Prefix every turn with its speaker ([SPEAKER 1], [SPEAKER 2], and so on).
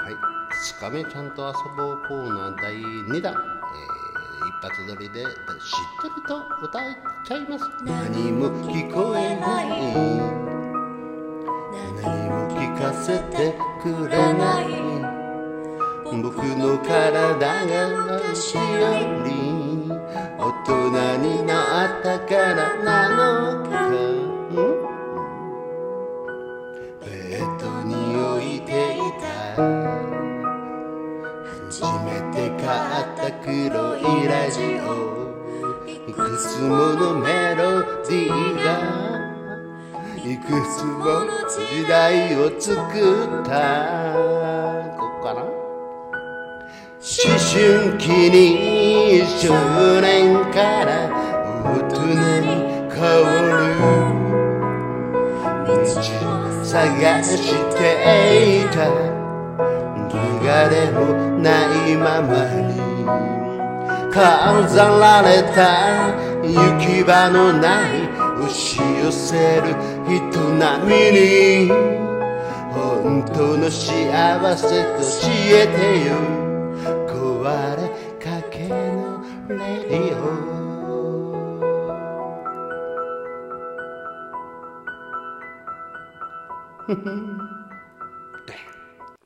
[SPEAKER 1] はい、2日目ちゃんと遊ぼうコーナー第2弾、一発撮りでしっとりと歌っちゃいます。何も聞こえない、何も聞かせてくれない、僕の体が昔より大人になったからなのか、ベッドに置いていた初めて買った黒いラジオ、いくつものメロディーがいくつもの時代を作った。ここかな。思春期に少年から大人に変わる道探していた、流れもないままに飾られた行き場のない押し寄せる人並みに、本当の幸せと教えてよ、壊れかけのレディオ